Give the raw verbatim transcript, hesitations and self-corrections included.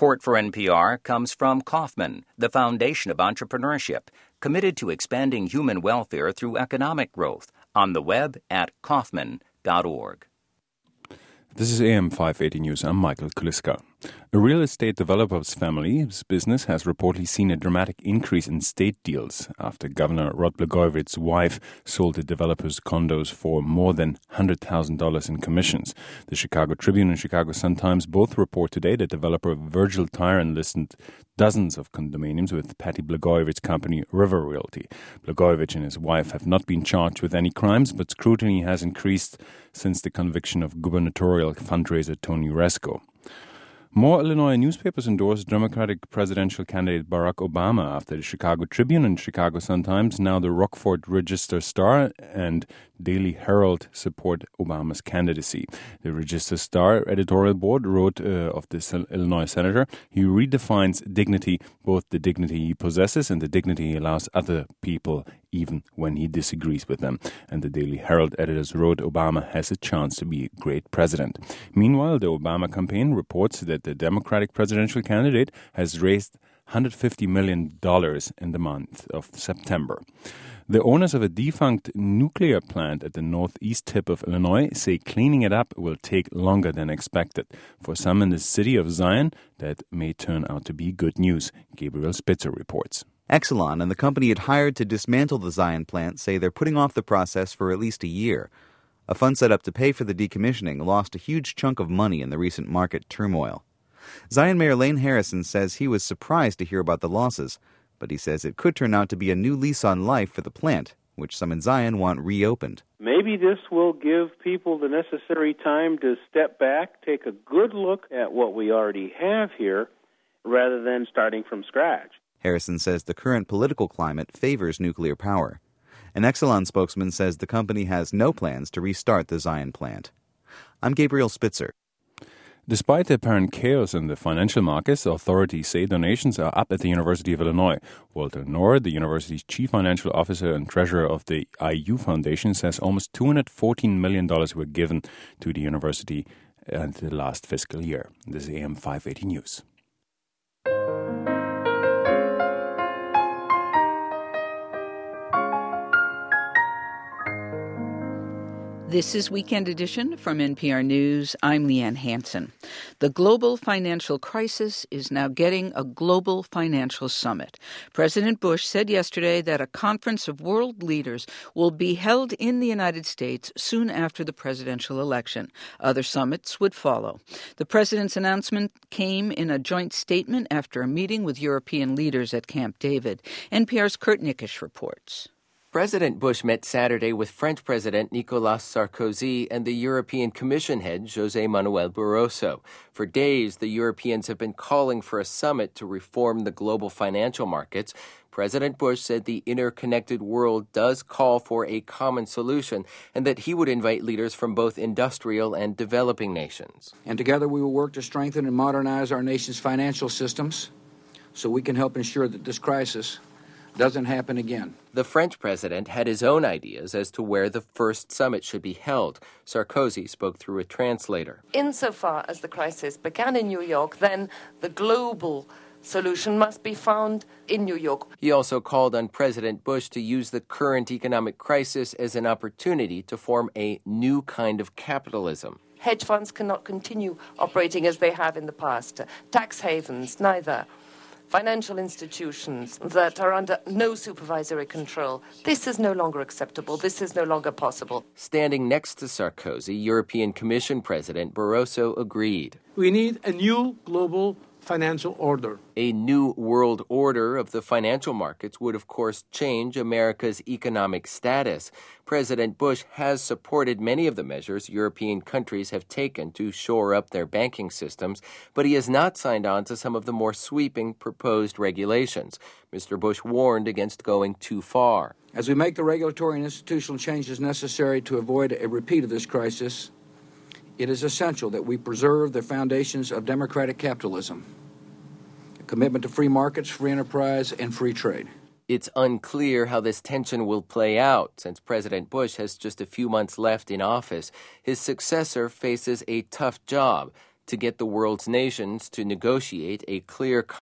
Support for N P R comes from Kauffman, the foundation of entrepreneurship, committed to expanding human welfare through economic growth. On the web at kaufman dot org. This is A M five eighty News. I'm Michael Kuliska. A real estate developer's family's business has reportedly seen a dramatic increase in state deals after Governor Rod Blagojevich's wife sold the developer's condos for more than one hundred thousand dollars in commissions. The Chicago Tribune and Chicago Sun-Times both report today that developer Virgil Tyran listed dozens of condominiums with Patty Blagojevich's company River Realty. Blagojevich and his wife have not been charged with any crimes, but scrutiny has increased since the conviction of gubernatorial fundraiser Tony Rezko. More Illinois newspapers endorsed Democratic presidential candidate Barack Obama after the Chicago Tribune and Chicago Sun-Times, now the Rockford Register-Star and Daily Herald support Obama's candidacy. The Register-Star editorial board wrote uh, of this Illinois senator, he redefines dignity, both the dignity he possesses and the dignity he allows other people, even when he disagrees with them. And the Daily Herald editors wrote Obama has a chance to be a great president. Meanwhile, the Obama campaign reports that the Democratic presidential candidate has raised one hundred fifty million dollars in the month of September. The owners of a defunct nuclear plant at the northeast tip of Illinois say cleaning it up will take longer than expected. For some in the city of Zion, that may turn out to be good news. Gabriel Spitzer reports. Exelon and the company it hired to dismantle the Zion plant say they're putting off the process for at least a year. A fund set up to pay for the decommissioning lost a huge chunk of money in the recent market turmoil. Zion Mayor Lane Harrison says he was surprised to hear about the losses, but he says it could turn out to be a new lease on life for the plant, which some in Zion want reopened. Maybe this will give people the necessary time to step back, take a good look at what we already have here, rather than starting from scratch. Harrison says the current political climate favors nuclear power. An Exelon spokesman says the company has no plans to restart the Zion plant. I'm Gabriel Spitzer. Despite the apparent chaos in the financial markets, authorities say donations are up at the University of Illinois. Walter Knorr, the university's chief financial officer and treasurer of the I U Foundation, says almost two hundred fourteen million dollars were given to the university in the last fiscal year. This is A M five eighty News. This is Weekend Edition from N P R News. I'm Leanne Hansen. The global financial crisis is now getting a global financial summit. President Bush said yesterday that a conference of world leaders will be held in the United States soon after the presidential election. Other summits would follow. The president's announcement came in a joint statement after a meeting with European leaders at Camp David. N P R's Kurt Nickisch reports. President Bush met Saturday with French President Nicolas Sarkozy and the European Commission head José Manuel Barroso. For days, the Europeans have been calling for a summit to reform the global financial markets. President Bush said the interconnected world does call for a common solution and that he would invite leaders from both industrial and developing nations. And together we will work to strengthen and modernize our nation's financial systems so we can help ensure that this crisis doesn't happen again. The French president had his own ideas as to where the first summit should be held. Sarkozy spoke through a translator. Insofar as the crisis began in New York, then the global solution must be found in New York. He also called on President Bush to use the current economic crisis as an opportunity to form a new kind of capitalism. Hedge funds cannot continue operating as they have in the past. Tax havens, neither. Financial institutions that are under no supervisory control. This is no longer acceptable. This is no longer possible. Standing next to Sarkozy, European Commission President Barroso agreed. We need a new global financial order. A new world order of the financial markets would, of course, change America's economic status. President Bush has supported many of the measures European countries have taken to shore up their banking systems, but he has not signed on to some of the more sweeping proposed regulations. Mister Bush warned against going too far. As we make the regulatory and institutional changes necessary to avoid a repeat of this crisis, it is essential that we preserve the foundations of democratic capitalism, a commitment to free markets, free enterprise, and free trade. It's unclear how this tension will play out since President Bush has just a few months left in office. His successor faces a tough job to get the world's nations to negotiate a clear